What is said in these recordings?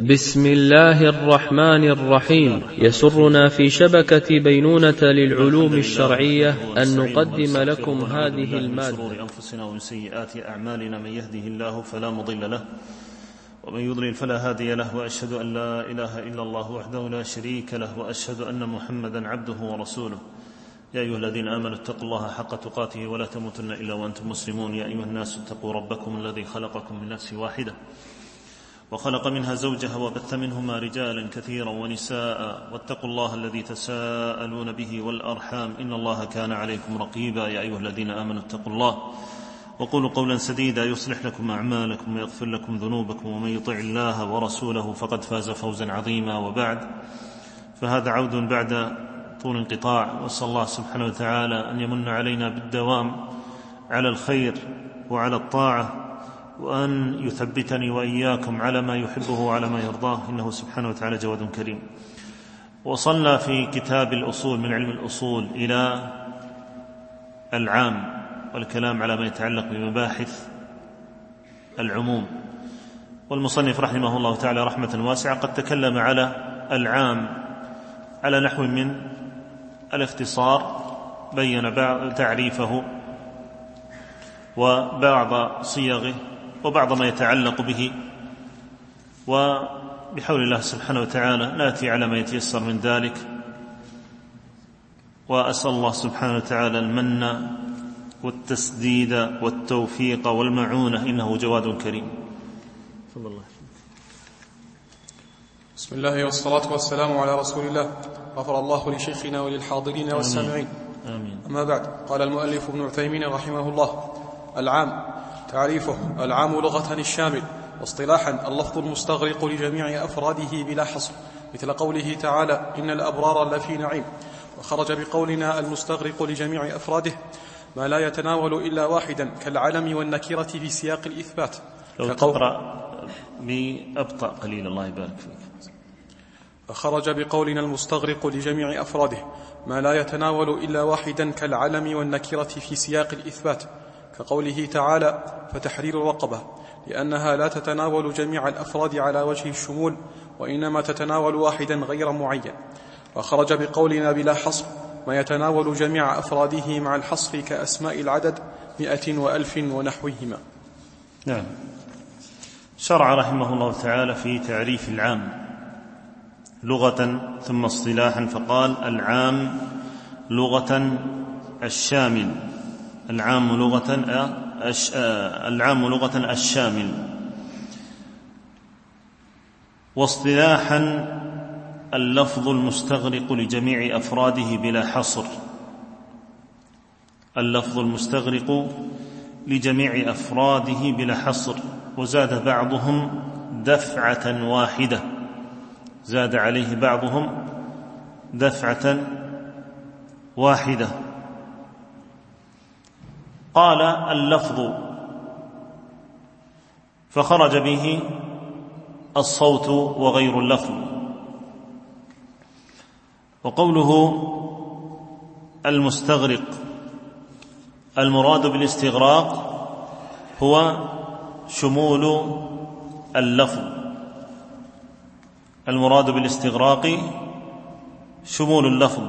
بسم الله الرحمن الرحيم. يسرنا في شبكة بينونة للعلوم الشرعية أن نقدم لكم هذه المادة. من شرور أنفسنا ومن سيئات أعمالنا، من يهده الله فلا مضل له ومن يضلل فلا هادي له، وأشهد أن لا إله إلا الله وحده لا شريك له، وأشهد أن محمدا عبده ورسوله. يا أيها الذين آمنوا اتقوا الله حق تقاته ولا تموتن إلا وأنتم مسلمون. يا أيها الناس اتقوا ربكم الذي خلقكم من نفس واحدة وخلق منها زوجها وبث منهما رجالا كثيرا ونساء، واتقوا الله الذي تساءلون به والأرحام إن الله كان عليكم رقيبا. يا أيها الذين آمنوا اتقوا الله وقولوا قولا سديدا يصلح لكم أعمالكم ويغفر لكم ذنوبكم، ومن يطع الله ورسوله فقد فاز فوزا عظيما. وبعد، فهذا عود بعد طول انقطاع، وأسأل الله سبحانه وتعالى أن يمن علينا بالدوام على الخير وعلى الطاعة، وأن يثبتني وإياكم على ما يحبه وعلى ما يرضاه، إنه سبحانه وتعالى جواد كريم. وصلنا في كتاب الأصول من علم الأصول إلى العام والكلام على ما يتعلق بمباحث العموم، والمصنف رحمه الله تعالى رحمة واسعة قد تكلم على العام على نحو من الاختصار، بين تعريفه وبعض صيغه وبعض ما يتعلق به، وبحول الله سبحانه وتعالى نأتي على ما يتيسر من ذلك. وأسأل الله سبحانه وتعالى المن والتسديد والتوفيق والمعونة، إنه جواد كريم. صلى الله. بسم الله والصلاة والسلام على رسول الله. غفر الله لشيخنا وللحاضرين والسامعين. آمين. أما بعد، قال المؤلف ابن عثيمين رحمه الله: العام تعريفه: العام لغة الشامل، واصطلاحا اللفظ المستغرق لجميع أفراده بلا حصر، مثل قوله تعالى: إن الأبرار لفي نعيم. وخرج بقولنا المستغرق لجميع أفراده ما لا يتناول إلا واحدا كالعلم والنكرة في سياق الإثبات. لو تقرأ بأبطأ قليل الله يبارك فيك. فخرج بقولنا المستغرق لجميع أفراده ما لا يتناول إلا واحدا كالعلم والنكرة في سياق الإثبات، كقوله تعالى: فتحرير رقبة، لأنها لا تتناول جميع الأفراد على وجه الشمول، وإنما تتناول واحدا غير معين. وخرج بقولنا بلا حصر ما يتناول جميع أفراده مع الحصر، كأسماء العدد 100 و1000 ونحوهما. نعم. شرع رحمه الله تعالى في تعريف العام لغة ثم اصطلاحا، فقال: العام لغة الشامل. العام لغة الشامل. واصطلاحا اللفظ المستغرق لجميع أفراده بلا حصر. اللفظ المستغرق لجميع أفراده بلا حصر. وزاد بعضهم دفعة واحدة، زاد عليه بعضهم دفعة واحدة. قال: اللفظ، فخرج به الصوت وغير اللفظ. وقوله المستغرق، المراد بالاستغراق هو شمول اللفظ. المراد بالاستغراق شمول اللفظ،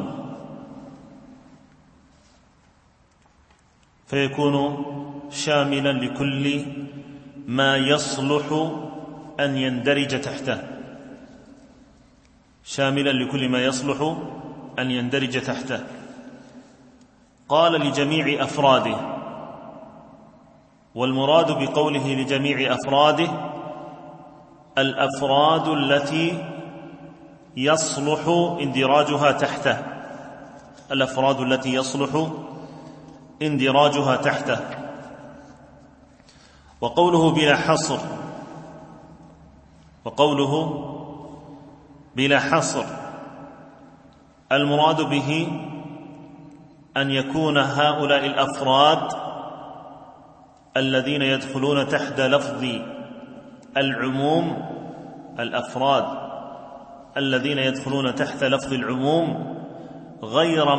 فيكون شاملا لكل ما يصلح أن يندرج تحته، شاملا لكل ما يصلح أن يندرج تحته. قال: لجميع أفراده. والمراد بقوله لجميع أفراده الأفراد التي يصلح اندراجها تحته، الأفراد التي يصلح اندراجها تحته. وقوله بلا حصر، المراد به أن يكون هؤلاء الأفراد الذين يدخلون تحت لفظ العموم، الأفراد الذين يدخلون تحت لفظ العموم غير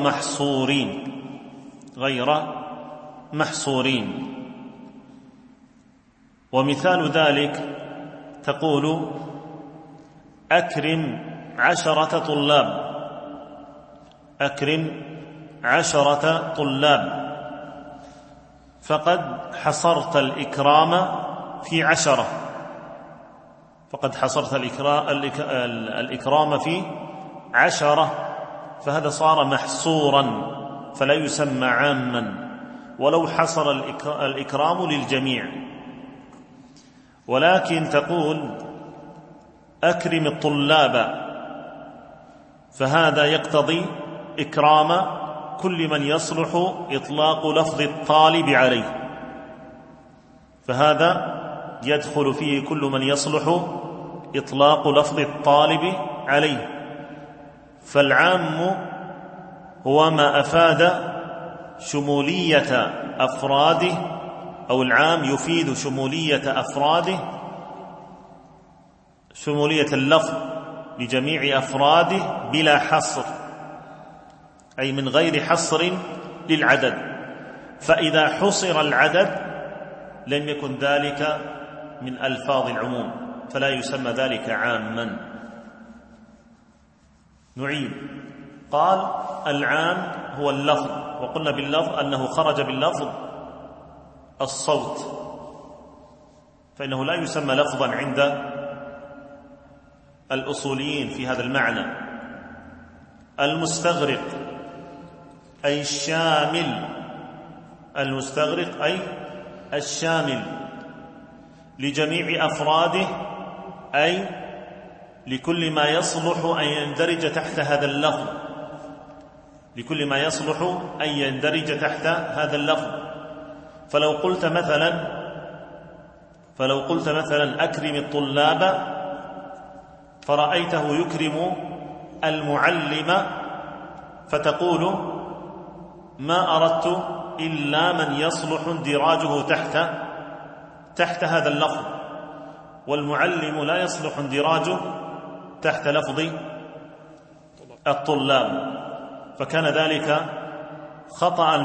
محصورين. ومثال ذلك تقول: أكرم 10 طلاب، أكرم 10 طلاب، فقد حصرت الإكرام في 10، فقد حصرت الإكرام في 10، فهذا صار محصورا فلا يسمى عاما، ولو حصر الإكرام للجميع. ولكن تقول أكرم الطلاب، فهذا يقتضي إكرام كل من يصلح إطلاق لفظ الطالب عليه، فهذا يدخل فيه كل من يصلح إطلاق لفظ الطالب عليه. فالعام هو ما أفاد شمولية أفراده، أو العام يفيد شمولية أفراده، شمولية اللفظ لجميع أفراده بلا حصر، أي من غير حصر للعدد. فإذا حصر العدد لم يكن ذلك من ألفاظ العموم، فلا يسمى ذلك عاما. نعيد. قال العام هو اللفظ، وقلنا باللفظ أنه خرج باللفظ الصوت، فإنه لا يسمى لفظا عند الأصوليين في هذا المعنى. المستغرق أي الشامل، المستغرق أي الشامل لجميع أفراده، أي لكل ما يصلح أن يندرج تحت هذا اللفظ، لكل ما يصلح أن يندرج تحت هذا اللفظ. فلو قلت مثلا أكرم الطلاب، فرأيته يكرم المعلم، فتقول ما أردت إلا من يصلح اندراجه تحت هذا اللفظ، والمعلم لا يصلح اندراجه تحت لفظ الطلاب، فكان ذلك خطأ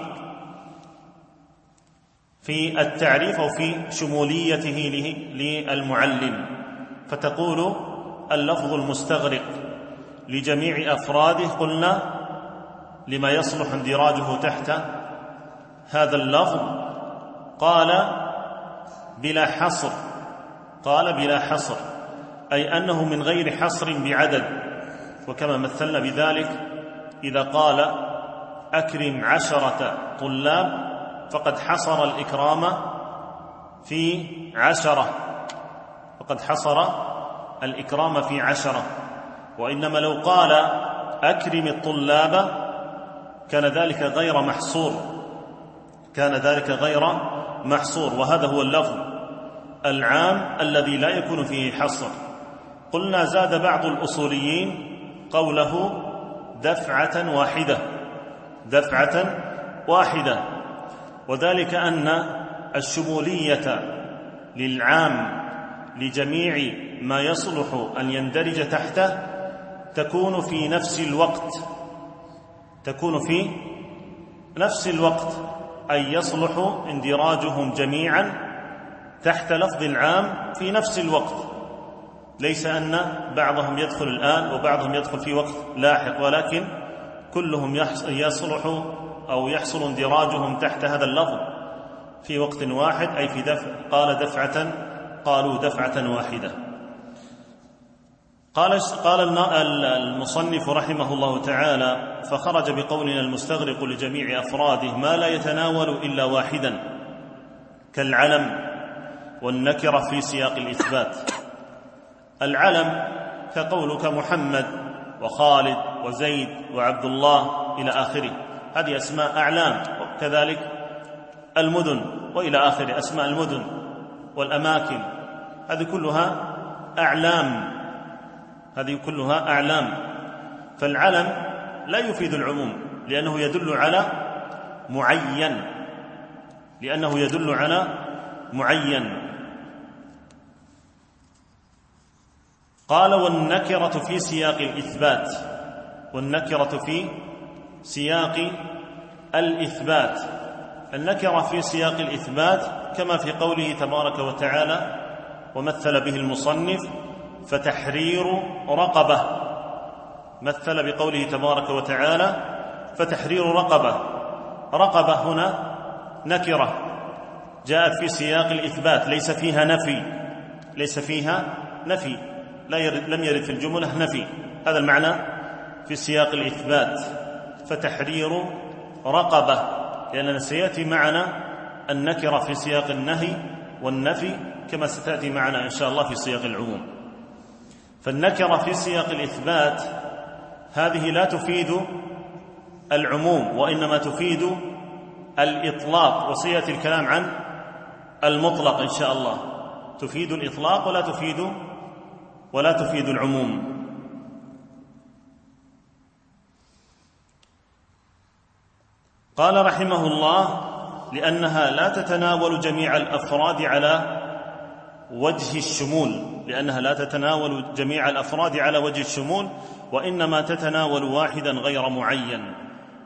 في التعريف أو في شموليته للمعلم. فتقول اللفظ المستغرق لجميع أفراده، قلنا لما يصلح اندراجه تحت هذا اللفظ. قال بلا حصر، قال بلا حصر أي أنه من غير حصر بعدد. وكما مثلنا بذلك إذا قال أكرم 10 طلاب فقد حصر الإكرام في 10، فقد حصر الإكرام في 10. وإنما لو قال أكرم الطلاب كان ذلك غير محصور، كان ذلك غير محصور، وهذا هو اللفظ العام الذي لا يكون فيه حصر. قلنا زاد بعض الأصوليين قوله دفعة واحدة، دفعة واحدة، وذلك أن الشمولية للعام لجميع ما يصلح أن يندرج تحته تكون في نفس الوقت، تكون في نفس الوقت، أي يصلح اندراجهم جميعا تحت لفظ العام في نفس الوقت، ليس أن بعضهم يدخل الآن وبعضهم يدخل في وقت لاحق، ولكن كلهم يصلح أو يحصل اندراجهم تحت هذا اللفظ في وقت واحد، أي في دفع. قال دفعة، قالوا دفعة واحدة. قال المصنف رحمه الله تعالى: فخرج بقولنا المستغرق لجميع أفراده ما لا يتناول إلا واحدا، كالعلم والنكرة في سياق الإثبات. العلم كقولك محمد وخالد وزيد وعبد الله إلى آخره، هذه أسماء أعلام. وكذلك المدن وإلى آخره، أسماء المدن والأماكن، هذه كلها أعلام، هذه كلها أعلام. فالعلم لا يفيد العموم لأنه يدل على معين، لأنه يدل على معين. قال والنكرة في سياق الإثبات، والنكرة في سياق الإثبات. النكرة في سياق الإثبات كما في قوله تبارك وتعالى ومثل به المصنف: فتحرير رقبة، مثل بقوله تبارك وتعالى فتحرير رقبة. رقبة هنا نكرة جاءت في سياق الإثبات، ليس فيها نفي، لم يرد في الجملة نفي، هذا المعنى في سياق الإثبات. فتحرير رقبة، لأننا سيأتي معنا النكرة في سياق النهي والنفي كما ستأتي معنا إن شاء الله في سياق العموم. فالنكرة في سياق الإثبات هذه لا تفيد العموم، وإنما تفيد الإطلاق، وسيأتي الكلام عن المطلق إن شاء الله، تفيد الإطلاق ولا تفيد العموم. قال رحمه الله: لأنها لا تتناول جميع الأفراد على وجه الشمول، وإنما تتناول واحدا غير معين.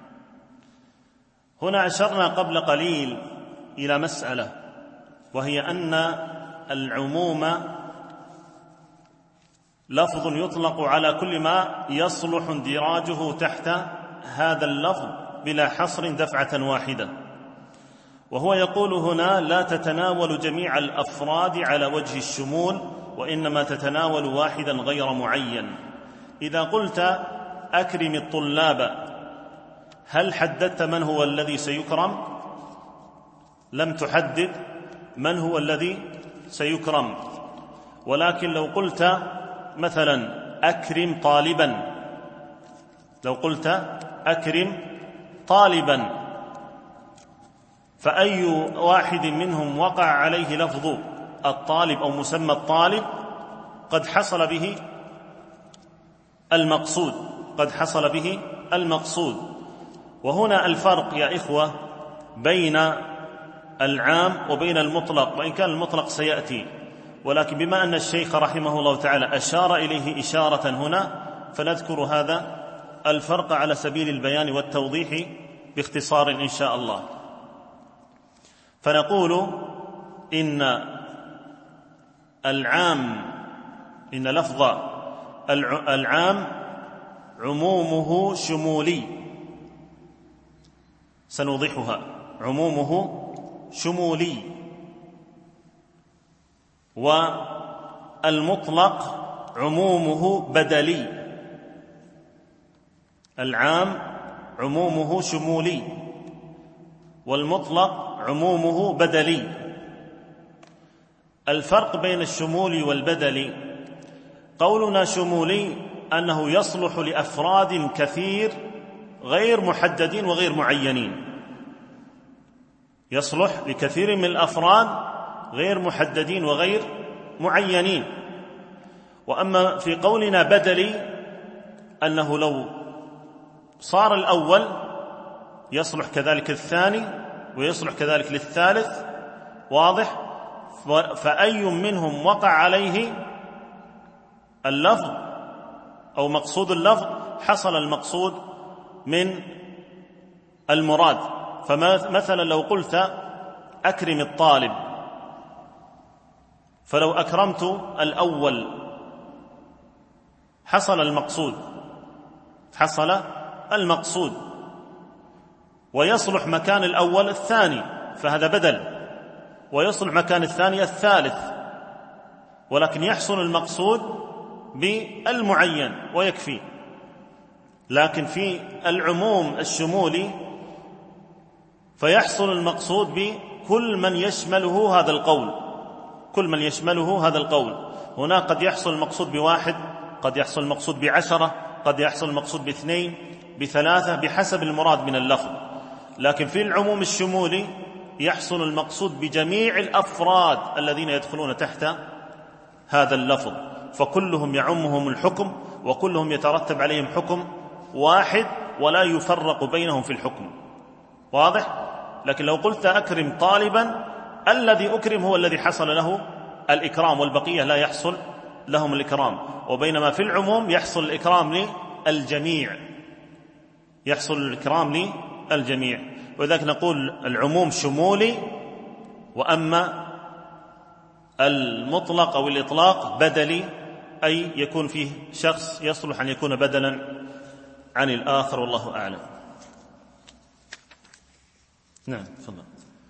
هنا أشرنا قبل قليل إلى مسألة، وهي أن العموم لفظ يطلق على كل ما يصلح اندراجه تحت هذا اللفظ بلا حصر دفعة واحدة. وهو يقول هنا: لا تتناول جميع الأفراد على وجه الشمول، وإنما تتناول واحدا غير معين. إذا قلت أكرم الطلاب، هل حددت من هو الذي سيكرم؟ لم تحدد من هو الذي سيكرم. ولكن لو قلت مثلا أكرم طالبا، فأي واحد منهم وقع عليه لفظ الطالب أو مسمى الطالب قد حصل به المقصود. وهنا الفرق يا إخوة بين العام وبين المطلق، وإن كان المطلق سيأتي، ولكن بما أن الشيخ رحمه الله تعالى أشار إليه إشارة هنا، فنذكر هذا الفرق على سبيل البيان والتوضيح باختصار إن شاء الله. فنقول إن لفظ العام عمومه شمولي، سنوضحها، عمومه شمولي. والمطلق عمومه بدلي. العام عمومه شمولي، والمطلق عمومه بدلي. الفرق بين الشمولي والبدلي: قولنا شمولي أنه يصلح لأفراد كثير غير محددين وغير معينين، يصلح لكثير من الأفراد غير محددين وغير معينين. وأما في قولنا بدلي أنه لو صار الأول يصلح كذلك الثاني ويصلح كذلك للثالث، واضح؟ فأي منهم وقع عليه اللفظ أو مقصود اللفظ حصل المقصود من المراد. فمثلا لو قلت أكرم الطالب، فلو أكرمت الأول حصل المقصود، ويصلح مكان الأول الثاني، فهذا بدل، ويصلح مكان الثاني الثالث، ولكن يحصل المقصود بالمعين ويكفي. لكن في العموم الشمولي فيحصل المقصود بكل من يشمله هذا القول. هنا قد يحصل المقصود ب1، قد يحصل المقصود ب10، قد يحصل المقصود ب2، ب3، بحسب المراد من اللفظ. لكن في العموم الشمولي يحصل المقصود بجميع الأفراد الذين يدخلون تحت هذا اللفظ، فكلهم يعمهم الحكم، وكلهم يترتب عليهم حكم واحد ولا يفرق بينهم في الحكم، واضح؟ لكن لو قلت أكرم طالبا، الذي أكرم هو الذي حصل له الإكرام، والبقية لا يحصل لهم الإكرام. وبينما في العموم يحصل الإكرام للجميع، ولذلك نقول العموم شمولي، وأما المطلق أو الإطلاق بدلي أي يكون فيه شخص يصلح أن يكون بدلا عن الآخر، والله أعلم. نعم تفضل.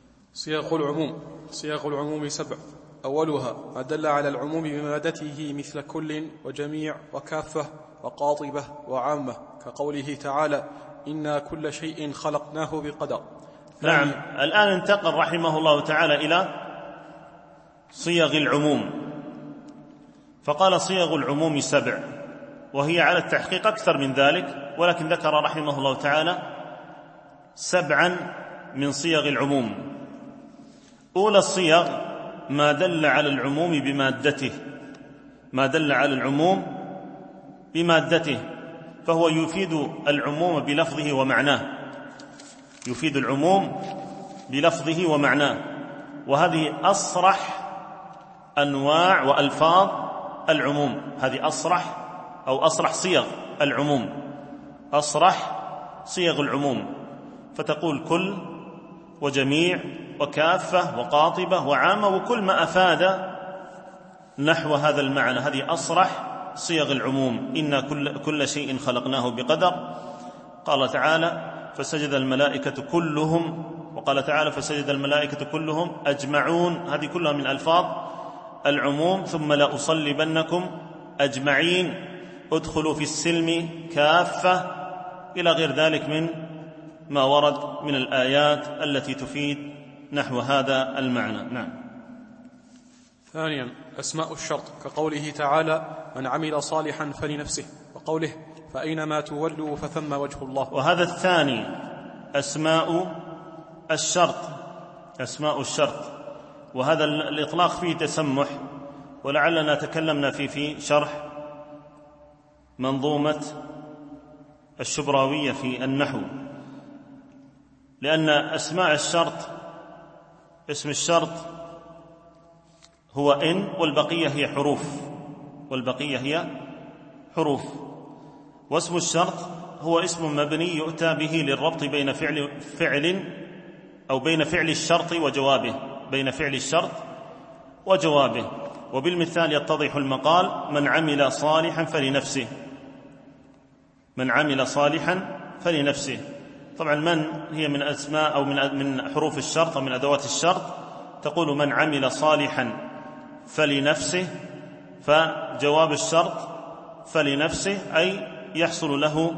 صيغ العموم 7. أولها ما دل على العموم بمادته مثل كل وجميع وكافة وقاطبة وعامة، كقوله تعالى إنا كل شيء خلقناه بقدر. نعم. الآن انتقل رحمه الله تعالى إلى صيغ العموم، فقال صيغ العموم 7، وهي على التحقيق أكثر من ذلك، ولكن ذكر رحمه الله تعالى 7 من صيغ العموم. أولى الصيغ ما دل على العموم بمادته، ما دل على العموم بمادته، فهو يفيد العموم بلفظه ومعناه، يفيد العموم بلفظه ومعناه، وهذه أصرح أنواع وألفاظ العموم، هذه أصرح صيغ العموم، أصرح صيغ العموم، فتقول كل وجميع وكافة وقاطبة وعامة، وكل ما أفاد نحو هذا المعنى، هذه أصرح صيغ العموم. إنا كل شيء خلقناه بقدر. قال تعالى فسجد الملائكة كلهم، وقال تعالى فسجد الملائكة كلهم أجمعون، هذه كلها من ألفاظ العموم. ثم لأصلبنكم أجمعين، ادخلوا في السلم كافة، إلى غير ذلك من ما ورد من الآيات التي تفيد نحو هذا المعنى. نعم. ثانيا أسماء الشرط، كقوله تعالى من عمل صالحا فلنفسه، وقوله فأينما تولوا فثم وجه الله. وهذا الثاني أسماء الشرط، أسماء الشرط، وهذا الإطلاق فيه تسمح، ولعلنا تكلمنا في شرح منظومة الشبراوية في النحو، لأن أسماء الشرط اسم الشرط هو إن، والبقية هي حروف، والبقية هي حروف. واسم الشرط هو اسم مبني يؤتى به للربط بين فعل أو بين فعل الشرط وجوابه، بين فعل الشرط وجوابه. وبالمثال يتضح المقال من عمل صالحا فلنفسه، من عمل صالحا فلنفسه. طبعا من هي من أسماء أو من حروف الشرط أو من أدوات الشرط، تقول من عمل صالحا فلنفسه، فجواب الشرط فلنفسه أي يحصل له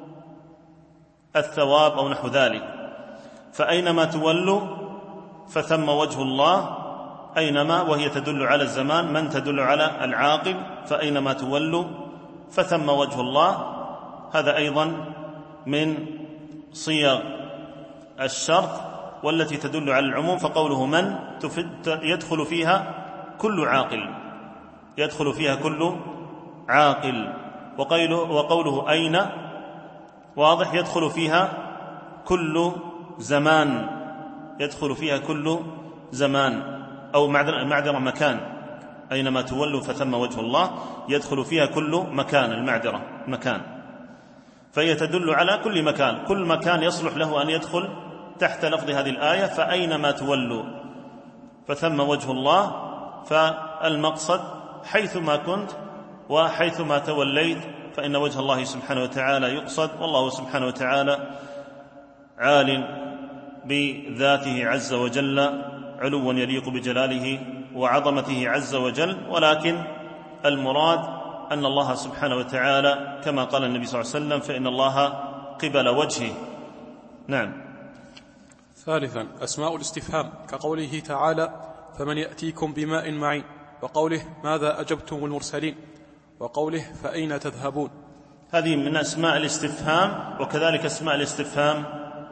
الثواب أو نحو ذلك. فأينما تولوا فثم وجه الله، أينما وهي تدل على الزمان، من تدل على العاقل، فأينما تولوا فثم وجه الله. هذا أيضا من صيغ الشرط والتي تدل على العموم، فقوله من يدخل فيها كل عاقل، يدخل فيها كل عاقل. وقوله أين واضح، يدخل فيها كل زمان، يدخل فيها كل زمان، أو معذرة مكان، أينما تولوا فثم وجه الله، يدخل فيها كل مكان، المعذرة مكان، فهي تدل على كل مكان، كل مكان يصلح له أن يدخل تحت لفظ هذه الآية فأينما تولوا فثم وجه الله. فالمقصد حيثما كنت وحيثما توليت فإن وجه الله سبحانه وتعالى يقصد، والله سبحانه وتعالى عال بذاته عز وجل علوا يليق بجلاله وعظمته عز وجل، ولكن المراد أن الله سبحانه وتعالى كما قال النبي صلى الله عليه وسلم فإن الله قبل وجهه. نعم. ثالثا أسماء الاستفهام، كقوله تعالى فمن يأتيكم بماء معين، وقوله ماذا أجبتم المرسلين، وقوله فأين تذهبون. هذه من أسماء الاستفهام، وكذلك أسماء الاستفهام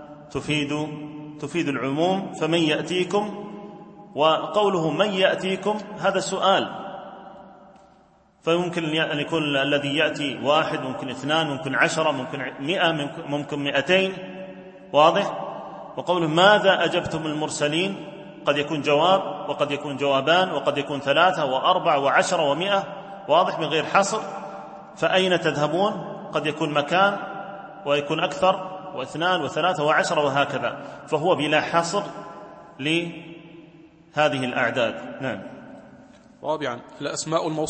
تفيد العموم. فمن يأتيكم، وقوله من يأتيكم هذا سؤال، فيمكن أن يكون الذي يأتي 1، ممكن 2، ممكن 10، ممكن 100، ممكن 200، واضح. وقوله ماذا أجبتم المرسلين قد يكون جواب، وقد يكون جوابان، وقد يكون 3 و4 و10 و100، واضح من غير حصر. فأين تذهبون قد يكون مكان ويكون أكثر، و2 و3 و10 وهكذا، فهو بلا حصر لهذه الأعداد. نعم. رابعا الأسماء الموصولة،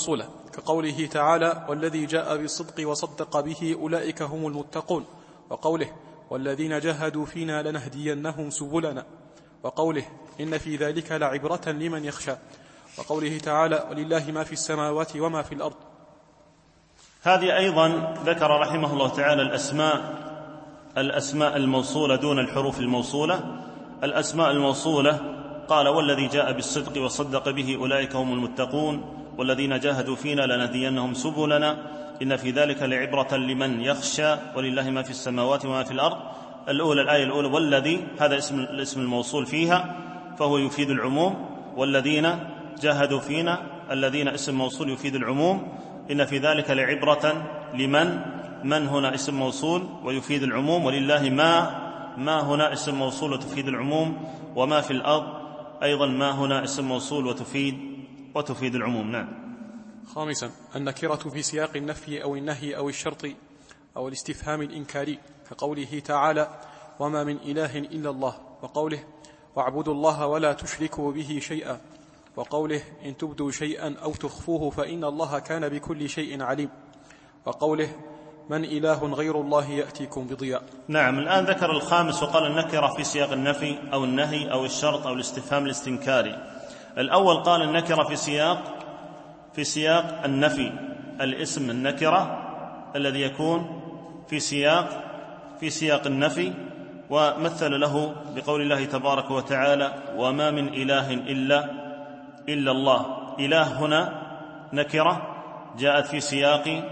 كقوله تعالى والذي جاء بالصدق وصدق به أولئك هم المتقون، وقوله والذين جاهدوا فينا لنهدينهم سبلنا، وقوله إن في ذلك لعبرة لمن يخشى، وقوله تعالى ولله ما في السماوات وما في الأرض. هذه أيضا ذكر رحمه الله تعالى الأسماء الموصولة دون الحروف الموصولة. الأسماء الموصولة قال والذي جاء بالصدق وصدق به أولئك هم المتقون، والذين جاهدوا فينا لنهدينهم سبلنا، إن في ذلك لعبرة لمن يخشى، ولله ما في السماوات وما في الأرض. الآية الأولى والذي، هذا الاسم الموصول فيها فهو يفيد العموم، والذين جاهدوا فينا الذين اسم موصول يفيد العموم، إن في ذلك لعبرة لمن، من هنا اسم موصول ويفيد العموم، ولله ما هنا اسم موصول وتفيد العموم، وما في الأرض أيضا ما هنا اسم موصول وتفيد العموم. نعم. خامسا النكرة في سياق النفي أو النهي أو الشرط أو الاستفهام الإنكاري، كقوله تعالى وما من إله إلا الله، وقوله واعبدوا الله ولا تشركوا به شيئا، وقوله إن تبدوا شيئا أو تخفوه فإن الله كان بكل شيء عليم، وقوله من إله غير الله يأتيكم بضياء. نعم. الآن ذكر الخامس وقال النكرة في سياق النفي أو النهي أو الشرط أو الاستفهام الاستنكاري. الأول قال النكرة في سياق النفي، الاسم النكرة الذي يكون في سياق النفي، ومثل له بقول الله تبارك وتعالى وما من إله إلا الله. إله هنا نكرة جاءت في سياق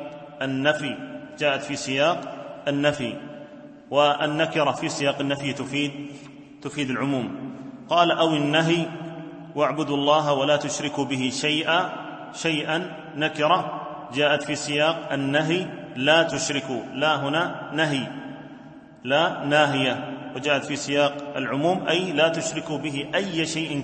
النفي، والنكرة في سياق النفي تفيد العموم. قال أو النهي واعبدوا الله ولا تشركوا به شيئا نكرة جاءت في سياق النهي، لا تشركوا، لا هنا نهي لا ناهية، وجاءت في سياق العموم أي لا تشركوا به أي شيء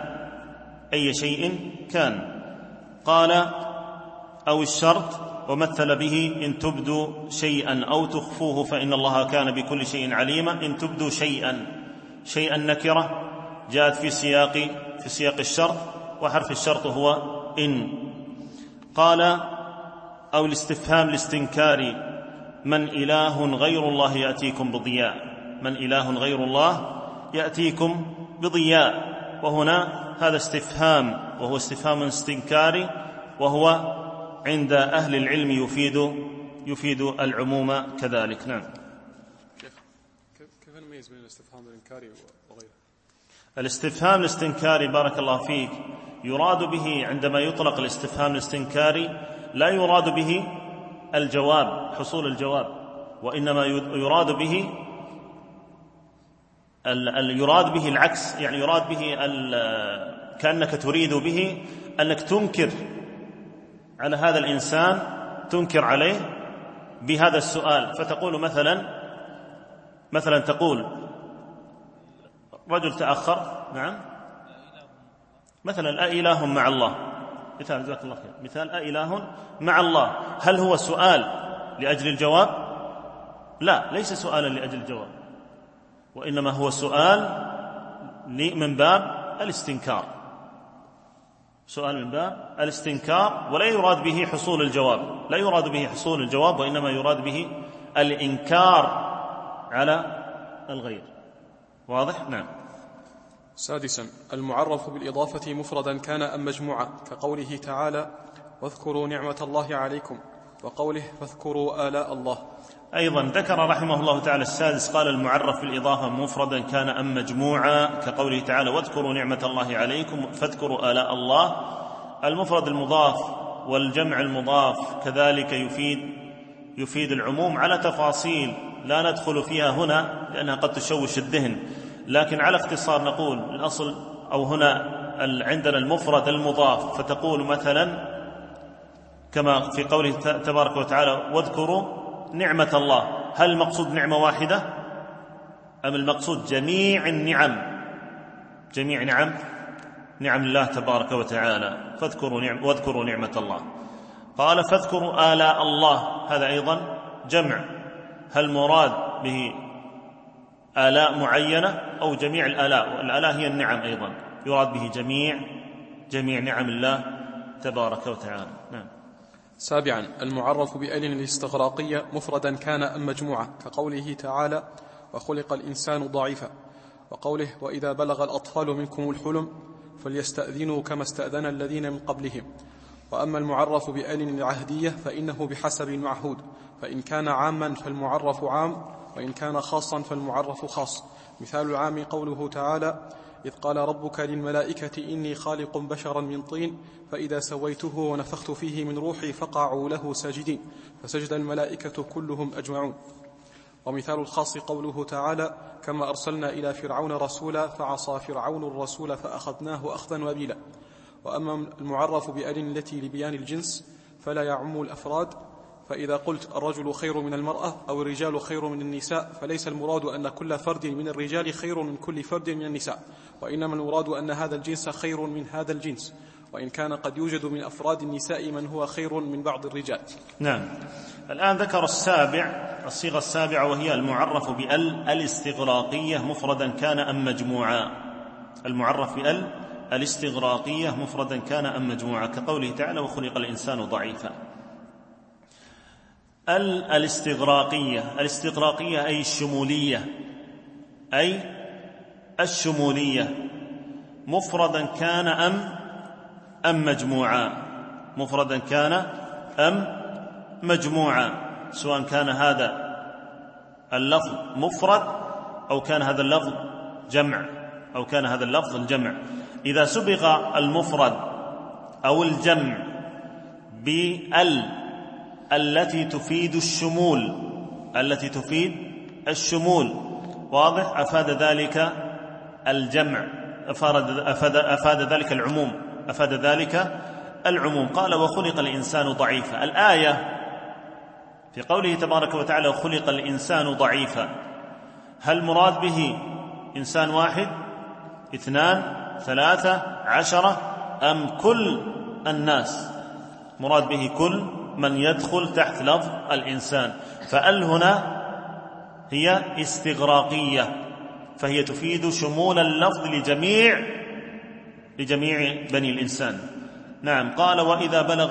كان. قال أو الشرط ومثل به إن تبدوا شيئا أو تخفوه فإن الله كان بكل شيء عليما. إن تبدوا شيئا نكرة جاءت في سياق الشرط، وحرف الشرط هو إن. قال أو الاستفهام الاستنكاري من إله غير الله يأتيكم بضياء، من إله غير الله يأتيكم بضياء. وهنا هذا استفهام، وهو استفهام استنكاري، وهو عند أهل العلم يفيد العموم كذلك. نعم. كيف نميز بين الاستفهام الإنكاري وغيره؟ الاستفهام الاستنكاري بارك الله فيك يراد به عندما يطلق الاستفهام الاستنكاري لا يراد به الجواب، حصول الجواب، وإنما يراد به العكس، يعني يراد به كأنك تريد به أنك تنكر على هذا الإنسان، تنكر عليه بهذا السؤال. فتقول مثلا تقول رجل تأخر، نعم، مثلا أإله مع الله، مثال جزاك الله خير، مثال أإله مع الله، هل هو سؤال لأجل الجواب؟ لا، ليس سؤالا لأجل الجواب، وإنما هو سؤال من باب الاستنكار، سؤال من باب الاستنكار، ولا يراد به حصول الجواب، وإنما يراد به الإنكار على الغير. واضح؟ نعم. سادسا المعرف بالإضافة مفردا كان أم مجموعا، كقوله تعالى واذكروا نعمة الله عليكم، وقوله فاذكروا آلاء الله. أيضا ذكر رحمه الله تعالى السادس قال المعرف بالإضافة مفردا كان أم مجموعا، كقوله تعالى واذكروا نعمة الله عليكم فاذكروا آلاء الله. المفرد المضاف والجمع المضاف كذلك يفيد العموم على تفاصيل لا ندخل فيها هنا لأنها قد تشوش الذهن، لكن على اختصار نقول الأصل أو هنا عندنا المفرد المضاف، فتقول مثلا كما في قوله تبارك وتعالى واذكروا نعمة الله، هل المقصود نعمة واحدة أم المقصود جميع نعم الله تبارك وتعالى؟ واذكروا نعمة الله. قال فاذكروا آلاء الله، هذا أيضا جمع، هل مراد به آلاء معينة أو جميع الآلاء؟ والآلاء هي النعم، أيضا يراد به جميع نعم الله تبارك وتعالى. نعم. سابعا المعرف بأل الاستغراقية مفردا كان أم مجموعة، كقوله تعالى وخلق الإنسان ضعيفا، وقوله وإذا بلغ الأطفال منكم الحلم فليستأذنوا كما استأذن الذين من قبلهم. وأما المعرف بأل العهدية فإنه بحسب المعهود، فإن كان عاما فالمعرف عام، وإن كان خاصا فالمعرف خاص. مثال العام قوله تعالى إذ قال ربك للملائكة إني خالق بشرا من طين فإذا سويته ونفخت فيه من روحي فقعوا له ساجدين، فسجد الملائكة كلهم أجمعون. ومثال الخاص قوله تعالى كما أرسلنا إلى فرعون رسولا فعصى فرعون الرسول فأخذناه أخذا وبيلا. وأما المعرف بأل التي لبيان الجنس فلا يعم الأفراد، فإذا قلت الرجل خير من المرأة أو الرجال خير من النساء فليس المراد أن كل فرد من الرجال خير من كل فرد من النساء، وإنما المراد أن هذا الجنس خير من هذا الجنس، وإن كان قد يوجد من أفراد النساء من هو خير من بعض الرجال. نعم. الآن ذكر الصيغة السابعة وهي المعرف بأل الاستغراقية مفردا كان أم مجموعا. المعرف بأل الاستغراقية مفردا كان أم مجموعا، كقوله تعالى وخلق الإنسان ضعيفا. الاستغراقية أي الشمولية مفردا كان أم مجموعا، مفردا كان أم مجموعا، سواء كان هذا اللفظ مفرد أو كان هذا اللفظ جمع، إذا سبق المفرد أو الجمع بأل التي تفيد الشمول واضح، أفاد ذلك الجمع، أفاد ذلك العموم. قال وخلق الإنسان ضعيفا. الآية في قوله تبارك وتعالى وخلق الإنسان ضعيفا، هل مراد به إنسان واحد 2 3 10 أم كل الناس؟ مراد به كل من يدخل تحت لفظ الإنسان. فأل هنا هي استغراقية، فهي تفيد شمول اللفظ لجميع بني الإنسان. نعم. قال وإذا بلغ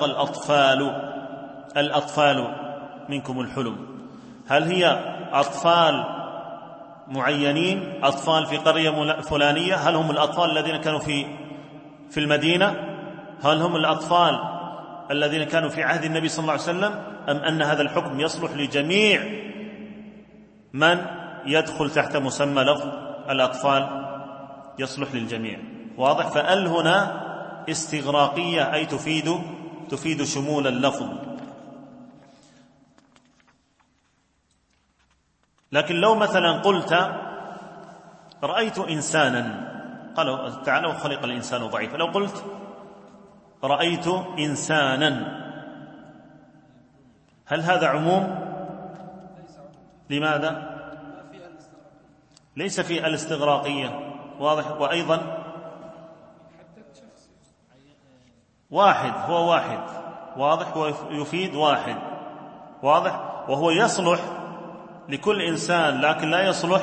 الأطفال منكم الحلم، هل هي أطفال معينين، أطفال في قرية فلانية؟ هل هم الأطفال الذين كانوا في المدينة؟ هل هم الأطفال الذين كانوا في عهد النبي صلى الله عليه وسلم؟ أم أن هذا الحكم يصلح لجميع من يدخل تحت مسمى لفظ الأطفال؟ يصلح للجميع. واضح. فأل هنا استغراقية أي تفيد شمول اللفظ. لكن لو مثلا قلت رأيت إنسانا، قال تعالى وخلق الإنسان ضعيفا، لو قلت رأيت إنسانا، هل هذا عموم؟ لماذا؟ ليس في الاستغراقية. واضح. وأيضا واحد، هو واحد. واضح. ويفيد واحد. واضح. وهو يصلح لكل إنسان لكن لا يصلح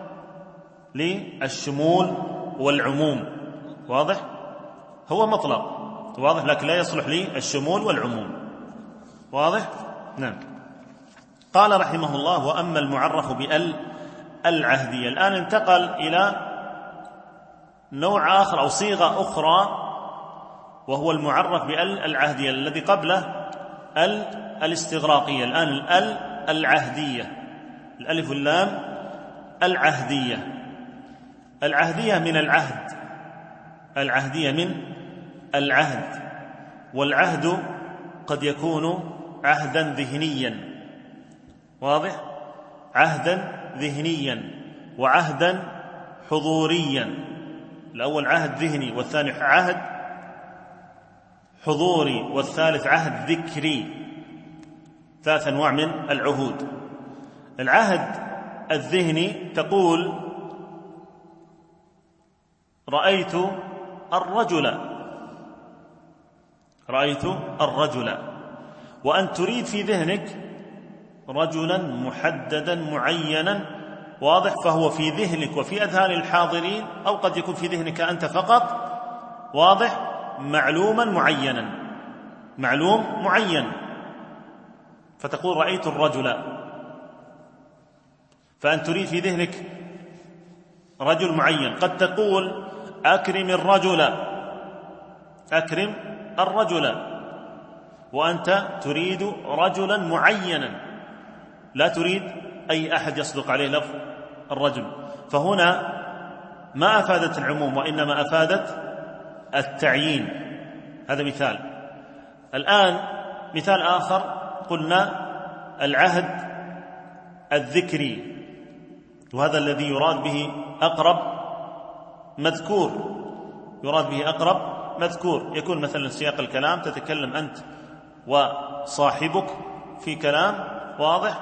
للشمول والعموم. واضح. هو مطلق. واضح. لكن لا يصلح للشمول والعموم. واضح. نعم. قال رحمه الله وأما المعرف بأل العهدية. الآن انتقل إلى نوع آخر أو صيغة أخرى، وهو المعرف بأل العهدية الذي قبله الاستغراقية. الآن الأل العهدية، الألف واللام العهدية. العهدية من العهد، العهدية من العهد، والعهد قد يكون عهدا ذهنيا. واضح. عهدا ذهنيا وعهدا حضوريا. الأول عهد ذهني، والثاني عهد حضوري، والثالث عهد ذكري. 3 أنواع من العهود. العهد الذهني تقول رأيت الرجل، وأن تريد في ذهنك رجلا محددا معينا. واضح. فهو في ذهنك وفي أذهان الحاضرين، أو قد يكون في ذهنك أنت فقط. واضح. معلوم معين. فتقول رأيت الرجل، فأنت تريد في ذهنك رجل معين. قد تقول أكرم الرجل، أكرم الرجل، وأنت تريد رجلا معينا، لا تريد أي أحد يصدق عليه لفظ الرجل. فهنا ما أفادت العموم وإنما أفادت التعيين. هذا مثال. الآن مثال آخر، قلنا العهد الذكري، وهذا الذي يراد به أقرب مذكور، يراد به أقرب مذكور. يكون مثلا سياق الكلام تتكلم أنت وصاحبك في كلام واضح،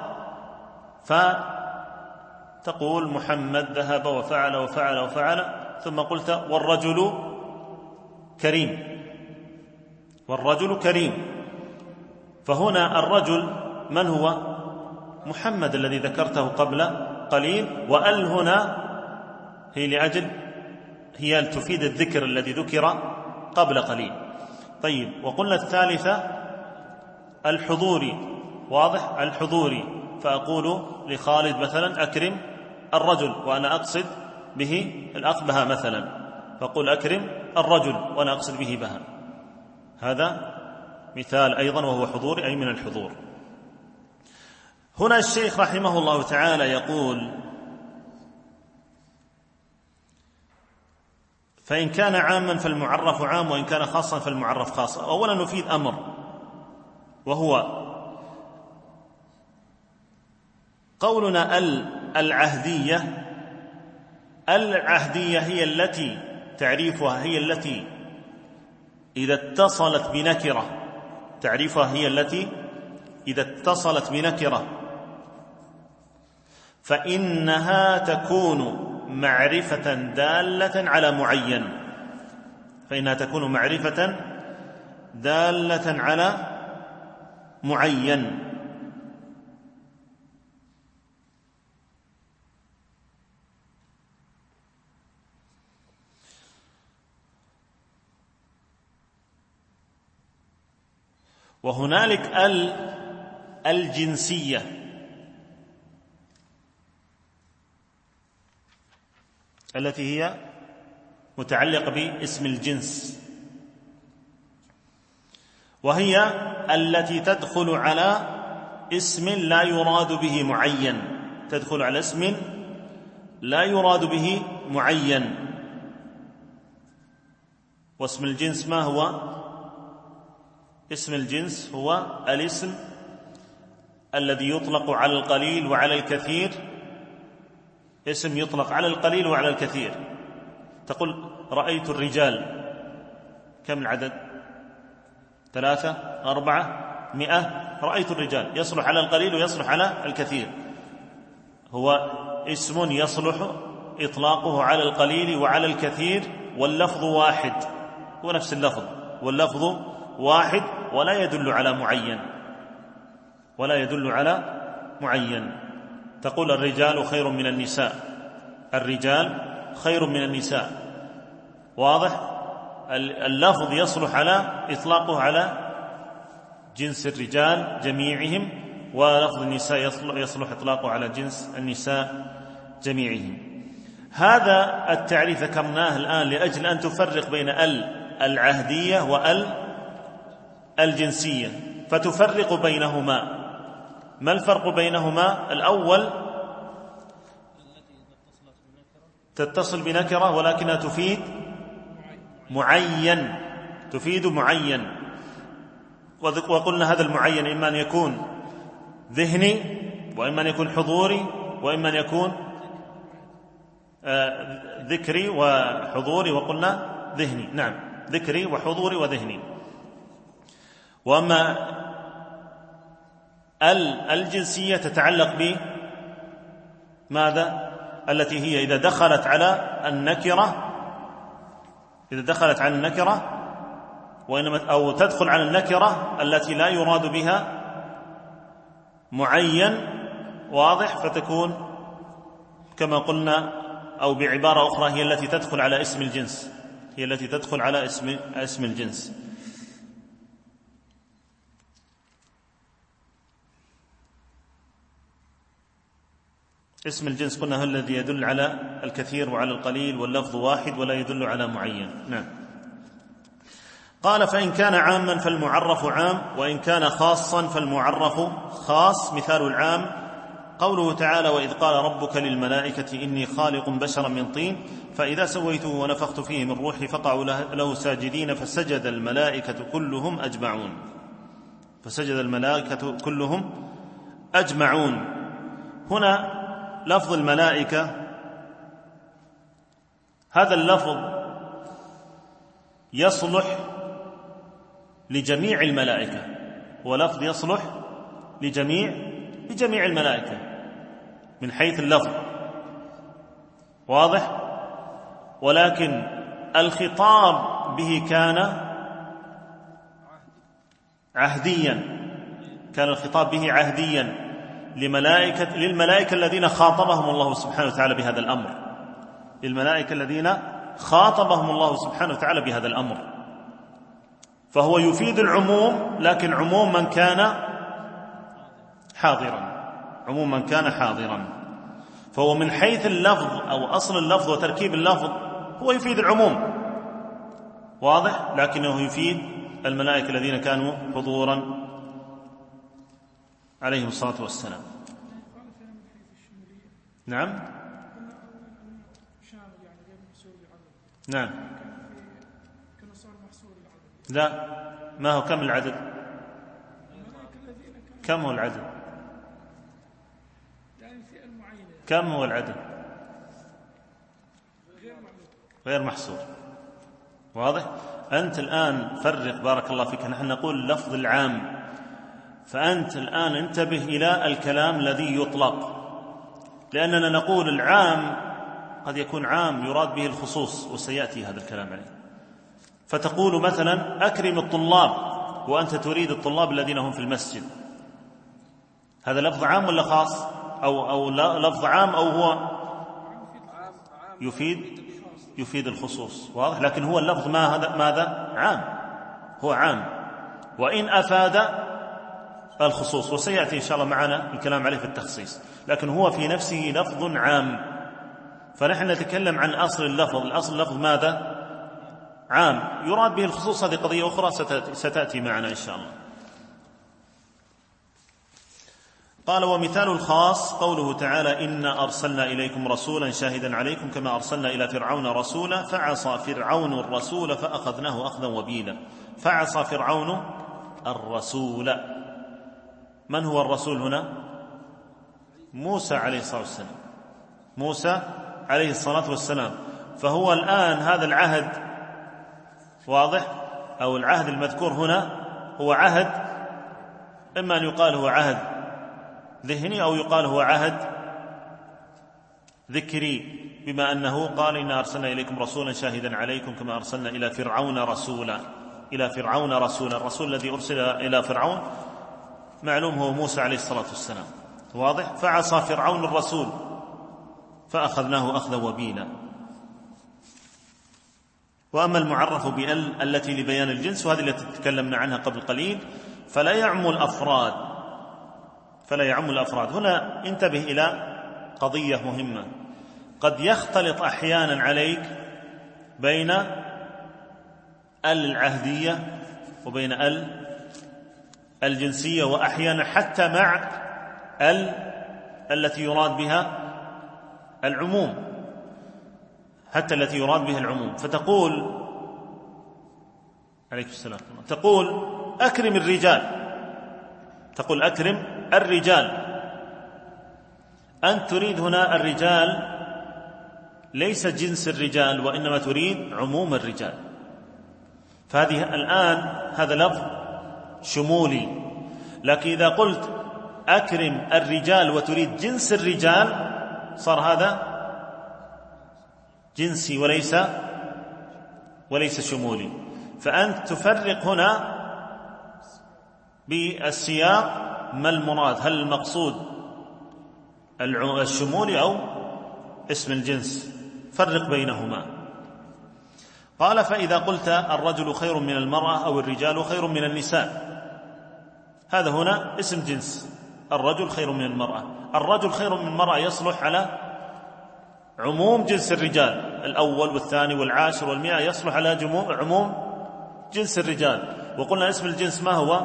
فتقول محمد ذهب وفعل وفعل وفعل، ثم قلت والرجل كريم، والرجل كريم. فهنا الرجل من هو؟ محمد الذي ذكرته قبل قليل، وأل هنا هي لأجل هي تفيد الذكر الذي ذكر قبل قليل. طيب، وقلنا الثالثة الحضوري، واضح؟ الحضوري، فأقول لخالد مثلا أكرم الرجل وأنا أقصد به الأخ بها مثلا، فأقول أكرم الرجل وأنا أقصد به بها. هذا مثال أيضا وهو حضوري، أي من الحضور. هنا الشيخ رحمه الله تعالى يقول: فإن كان عاما فالمعرف عام، وإن كان خاصا فالمعرف خاص. أولا نفيد أمر، وهو قولنا العهدية. العهدية هي التي تعريفها هي التي إذا اتصلت بنكرة، تعريفها هي التي إذا اتصلت بنكرة فإنها تكون معرفة دالة على معين، فإنها تكون معرفة دالة على معين. وهنالك الجنسية، التي هي متعلقة باسم الجنس، وهي التي تدخل على اسم لا يراد به معين، تدخل على اسم لا يراد به معين. واسم الجنس ما هو؟ اسم الجنس هو الاسم الذي يطلق على القليل وعلى الكثير، اسم يطلق على القليل وعلى الكثير. تقول رأيت الرجال، كم العدد؟ 3 4 100. رأيت الرجال يصلح على القليل ويصلح على الكثير، هو اسم يصلح إطلاقه على القليل وعلى الكثير، واللفظ واحد، هو نفس اللفظ، واللفظ واحد، ولا يدل على معين، ولا يدل على معين. تقول الرجال خير من النساء، الرجال خير من النساء، واضح؟ اللفظ يصلح على إطلاقه على جنس الرجال جميعهم، ولفظ النساء يصلح إطلاقه على جنس النساء جميعهم. هذا التعريف ذكرناه الآن لأجل أن تفرق بين العهدية والجنسية، فتفرق بينهما. ما الفرق بينهما؟ الأول تتصل بنكرة ولكنها تفيد معين، تفيد معين. وقلنا هذا المعين إما أن يكون ذهني، وإما أن يكون حضوري، وإما أن يكون ذكري وحضوري. وقلنا ذهني، نعم، ذكري وحضوري وذهني. وأما الجنسية تتعلق بماذا؟ التي هي إذا دخلت على النكرة، إذا دخلت على النكرة أو تدخل على النكرة التي لا يراد بها معين، واضح؟ فتكون كما قلنا، أو بعبارة أخرى هي التي تدخل على اسم الجنس، هي التي تدخل على اسم الجنس. اسم الجنس قلنا هو الذي يدل على الكثير وعلى القليل، واللفظ واحد ولا يدل على معين. نعم. قال: فإن كان عاما فالمعرف عام، وإن كان خاصا فالمعرف خاص. مثال العام قوله تعالى: وإذ قال ربك للملائكة إني خالق بشرا من طين فإذا سويته ونفخت فيه من روحي فقعوا له ساجدين فسجد الملائكة كلهم أجمعون. فسجد الملائكة كلهم أجمعون. هنا لفظ الملائكة، هذا اللفظ يصلح لجميع الملائكة، ولفظ يصلح لجميع الملائكة من حيث اللفظ، واضح؟ ولكن الخطاب به كان عهديا، كان الخطاب به عهديا للملائكة الذين خاطبهم الله سبحانه وتعالى بهذا الأمر، للملائكة الذين خاطبهم الله سبحانه وتعالى بهذا الأمر، فهو يفيد العموم، لكن عموم من كان حاضرا، عموم من كان حاضرا. فهو من حيث اللفظ أو أصل اللفظ وتركيب اللفظ هو يفيد العموم، واضح؟ لكنه يفيد الملائكة الذين كانوا حضورا عليهم الصلاة والسلام. نعم. نعم. لا، ما هو كم العدد؟ كم هو العدد؟ كم هو العدد؟ غير محصور، واضح؟ أنت الآن فرق، بارك الله فيك، نحن نقول لفظ العام، فأنت الآن انتبه إلى الكلام الذي يطلق، لأننا نقول العام قد يكون عام يراد به الخصوص، وسيأتي هذا الكلام عليه. فتقول مثلا أكرم الطلاب، وأنت تريد الطلاب الذين هم في المسجد، هذا لفظ عام ولا خاص؟ أو لفظ عام، أو هو يفيد الخصوص، واضح؟ لكن هو اللفظ ماذا؟ عام، هو عام، وإن أفاد الخصوص، وسيأتي إن شاء الله معنا الكلام عليه في التخصيص، لكن هو في نفسه لفظ عام. فنحن نتكلم عن أصل اللفظ، الأصل اللفظ ماذا؟ عام، يراد به الخصوص، هذه قضية أخرى ستأتي معنا إن شاء الله. قال: ومثال الخاص قوله تعالى: إنا أرسلنا إليكم رسولا شاهدا عليكم كما أرسلنا إلى فرعون رسولا فعصى فرعون الرسول فأخذناه أخذا وبيلا. فعصى فرعون الرسول. من هو الرسول هنا؟ موسى عليه الصلاة والسلام، موسى عليه الصلاة والسلام. فهو الآن هذا العهد، واضح؟ أو العهد المذكور هنا هو عهد، إما أن يقال هو عهد ذهني أو يقال هو عهد ذكري، بما أنه قال: إنا أرسلنا إليكم رسولا شاهدا عليكم كما أرسلنا إلى فرعون رسولا. إلى فرعون رسولا، الرسول الذي أرسل إلى فرعون معلوم هو موسى عليه الصلاة والسلام، واضح؟ فعصى فرعون الرسول فأخذناه أخذا وبيلا. وأما المعرف بأل التي لبيان الجنس، وهذه التي تكلمنا عنها قبل قليل، فلا يعم الأفراد. هنا انتبه إلى قضية مهمة، قد يختلط أحيانا عليك بين ال العهدية وبين ال الجنسية، وأحيانا حتى مع ال التي يراد بها العموم، حتى التي يراد بها العموم. فتقول عليكم السلام، تقول أكرم الرجال، تقول أكرم الرجال، أنت تريد هنا الرجال ليس جنس الرجال، وإنما تريد عموم الرجال. فهذه الآن هذا لفظ شمولي، لكن إذا قلت أكرم الرجال وتريد جنس الرجال صار هذا جنسي وليس شمولي. فأنت تفرق هنا بالسياق ما المراد، هل المقصود الشمولي أو اسم الجنس؟ فرق بينهما. قال: فإذا قلت الرجل خير من المرأة أو الرجال خير من النساء، هذا هنا اسم جنس، الرجل خير من المرأة. الرجل خير من المرأة يصلح على عموم جنس الرجال، الأول والثاني والعاشر والمئة يصلح على عموم جنس الرجال. وقلنا اسم الجنس ما هو؟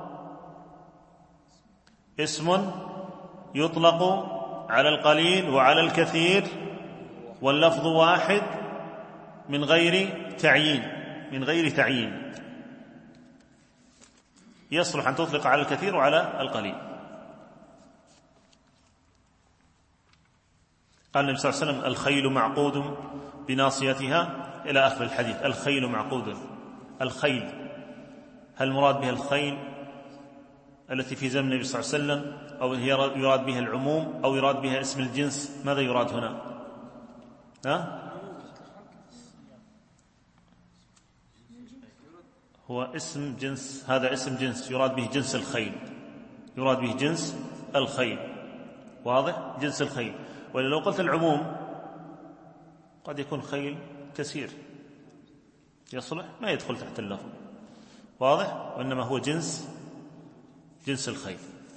اسم يطلق على القليل وعلى الكثير واللفظ واحد من غير تعيين، يصلح أن تطلق على الكثير وعلى القليل. قال النبي صلى الله عليه وسلم: الخيل معقود بناصيتها، إلى آخر الحديث. الخيل معقود. الخيل، هل المراد بها الخيل التي في زمن النبي صلى الله عليه وسلم، أو هي يراد بها العموم، أو يراد بها اسم الجنس؟ ماذا يراد هنا؟ هو اسم جنس، هذا اسم جنس يراد به جنس الخيل، يراد به جنس الخيل، واضح؟ جنس الخيل. وإلا لو قلت العموم قد يكون خيل كثير يصلح، ما يدخل تحت اللفظ، واضح؟ وإنما هو جنس الخيل.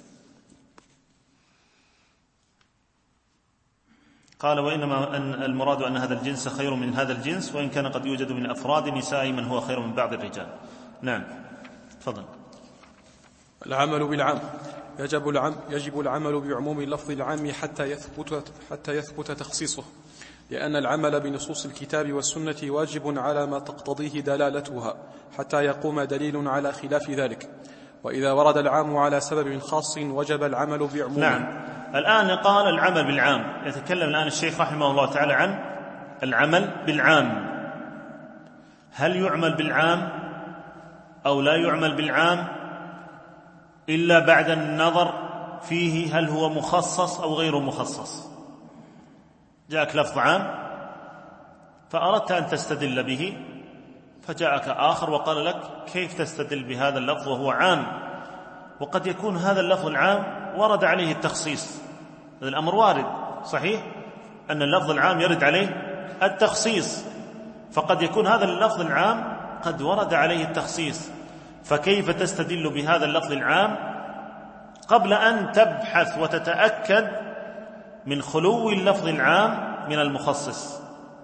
قال: وإنما أن المراد أن هذا الجنس خير من هذا الجنس، وإن كان قد يوجد من أفراد النساء من هو خير من بعض الرجال. نعم، تفضل. العمل بالعام. يجب العمل بعموم اللفظ العام حتى يثبت تخصيصه، لأن العمل بنصوص الكتاب والسنة واجب على ما تقتضيه دلالتها حتى يقوم دليل على خلاف ذلك. وإذا ورد العام على سبب خاص وجب العمل بعموم. نعم. الآن قال العمل بالعام. يتكلم الآن الشيخ رحمه الله تعالى عن العمل بالعام. هل يعمل بالعام أو لا يعمل بالعام إلا بعد النظر فيه هل هو مخصص أو غير مخصص؟ جاءك لفظ عام فأردت أن تستدل به، فجاءك آخر وقال لك: كيف تستدل بهذا اللفظ وهو عام؟ وقد يكون هذا اللفظ العام ورد عليه التخصيص. هذا الأمر وارد، صحيح أن اللفظ العام يرد عليه التخصيص، فقد يكون هذا اللفظ العام قد ورد عليه التخصيص، فكيف تستدل بهذا اللفظ العام قبل أن تبحث وتتأكد من خلو اللفظ العام من المخصص؟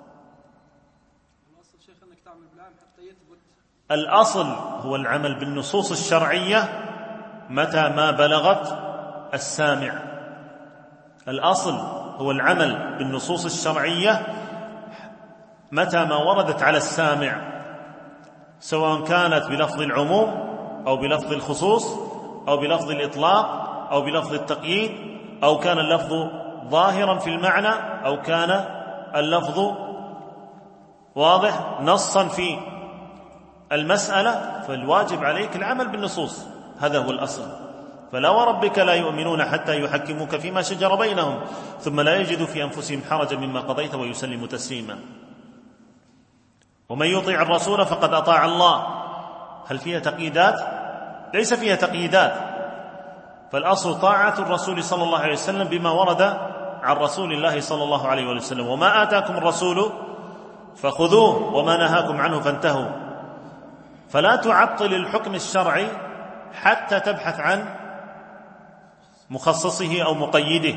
الأصل هو العمل بالنصوص الشرعية متى ما بلغت السامع. الأصل هو العمل بالنصوص الشرعية متى ما وردت على السامع، سواء كانت بلفظ العموم أو بلفظ الخصوص أو بلفظ الإطلاق أو بلفظ التقييد، أو كان اللفظ ظاهرا في المعنى أو كان اللفظ واضح نصا في المسألة، فالواجب عليك العمل بالنصوص. هذا هو الأصل. فلا وربك لا يؤمنون حتى يحكموك فيما شجر بينهم ثم لا يجدوا في أنفسهم حرجا مما قضيت ويسلموا تسليما. ومن يطيع الرسول فقد أطاع الله. هل فيها تقييدات؟ ليس فيها تقييدات. فالأصل طاعة الرسول صلى الله عليه وسلم بما ورد عن رسول الله صلى الله عليه وسلم. وما آتاكم الرسول فخذوه وما نهاكم عنه فانتهوا. فلا تعطل الحكم الشرعي حتى تبحث عن مخصصه أو مقيده،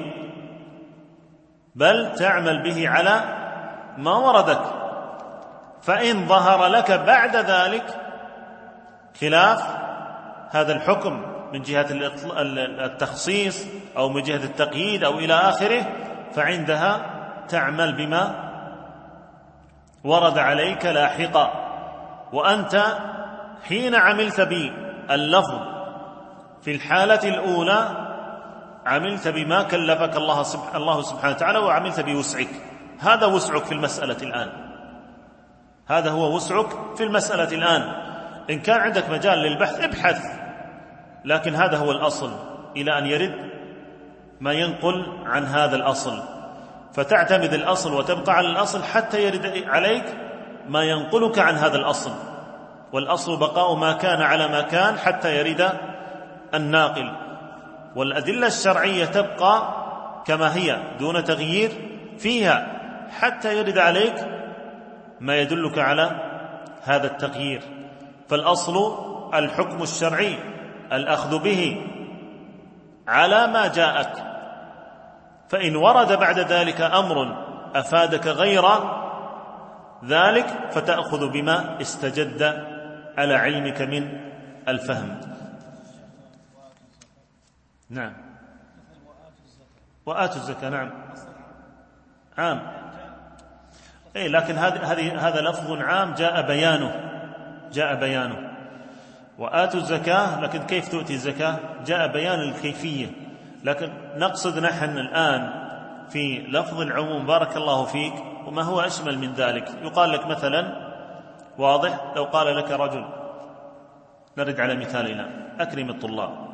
بل تعمل به على ما وردك. فإن ظهر لك بعد ذلك خلاف هذا الحكم من جهة التخصيص أو من جهة التقييد أو إلى آخره، فعندها تعمل بما ورد عليك لاحقا. وأنت حين عملت باللفظ في الحالة الأولى عملت بما كلفك الله سبحانه وتعالى، وعملت بوسعك. هذا وسعك في المسألة الآن، هذا هو وسعك في المسألة الآن. إن كان عندك مجال للبحث ابحث، لكن هذا هو الأصل إلى أن يرد ما ينقل عن هذا الأصل، فتعتمد الأصل وتبقى على الأصل حتى يرد عليك ما ينقلك عن هذا الأصل. والأصل بقاء ما كان على ما كان حتى يرد الناقل، والأدلة الشرعية تبقى كما هي دون تغيير فيها حتى يرد عليك ما يدلك على هذا على ما جاءك، فإن ورد بعد ذلك أمر أفادك غير ذلك فتأخذ بما استجد على علمك من الفهم. نعم. وآتوا الزكاة، نعم، عام، لكن هذا لفظ عام جاء بيانه. وآتوا الزكاة، لكن كيف تؤتي الزكاة؟ جاء بيان الكيفية، لكن نقصد نحن الآن في لفظ العموم بارك الله فيك، وما هو أشمل من ذلك. يقال لك مثلا، واضح، لو قال لك رجل، نرد على مثالنا، أكرم الطلاب،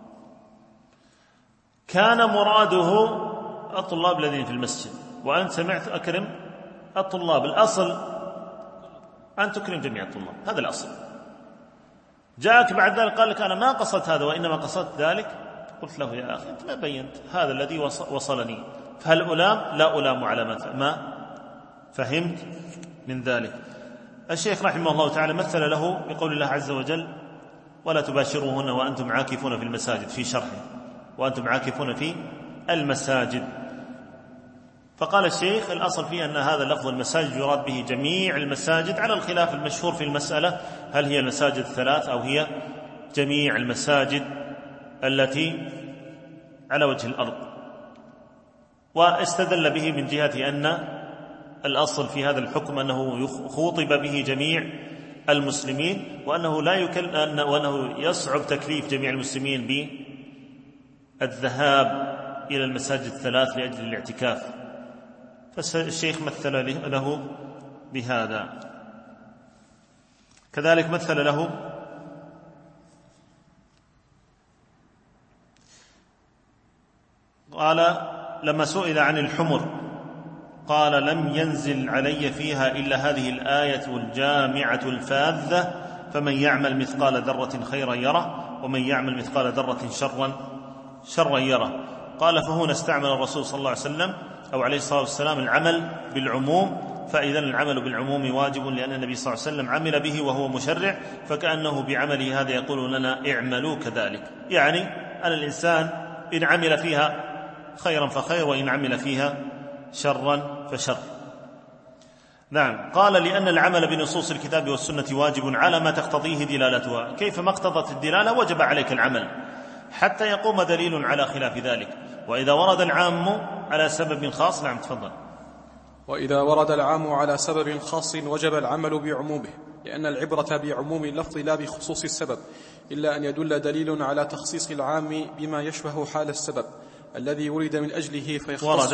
كان مراده الطلاب الذين في المسجد، وأنت سمعت أكرم الطلاب، الأصل أن تكرم جميع الطلاب، هذا الأصل. جاءك بعد ذلك قال لك أنا ما قصدت هذا وإنما قصدت ذلك، قلت له يا أخي أنت ما بينت هذا الذي وصلني، فهل ألام؟ لا ألام على ما فهمت من ذلك. الشيخ رحمه الله تعالى مثل له بقول الله عز وجل ولا تباشروهن وأنتم عاكفون في المساجد، في شرحه وأنتم عاكفون في المساجد. فقال الشيخ الأصل فيه أن هذا لفظ المساجد يراد به جميع المساجد، على الخلاف المشهور في المسألة هل هي المساجد الثلاث أو هي جميع المساجد التي على وجه الأرض. واستدل به من جهة أن الأصل في هذا الحكم أنه خوطب به جميع المسلمين، وأنه يصعب تكليف جميع المسلمين بالذهاب إلى المساجد الثلاث لأجل الاعتكاف، فالشيخ مثل له بهذا. كذلك مثل له قال لما سئل عن الحمر قال لم ينزل علي فيها إلا هذه الآية الجامعة الفاذة فمن يعمل مثقال ذرة خيرا يره ومن يعمل مثقال ذرة شرا يره. قال فهنا استعمل الرسول صلى الله عليه وسلم أو عليه الصلاة والسلام العمل بالعموم، فإذا العمل بالعموم واجب لأن النبي صلى الله عليه وسلم عمل به وهو مشرع، فكأنه بعمله هذا يقول لنا اعملوا كذلك، يعني أن الإنسان إن عمل فيها خيرا فخير وإن عمل فيها شرا فشر. نعم. قال لأن العمل بنصوص الكتاب والسنة واجب على ما تقتضيه دلالتها، كيفما اقتضت الدلالة وجب عليك العمل حتى يقوم دليل على خلاف ذلك. وإذا ورد العام على سبب خاص، نعم تفضل. وإذا ورد العام على سبب خاص وجب العمل بعمومه، لأن العبرة بعموم اللفظ لا بخصوص السبب، إلا أن يدل دليل على تخصيص العام بما يشبه حال السبب الذي ورد من أجله فيختص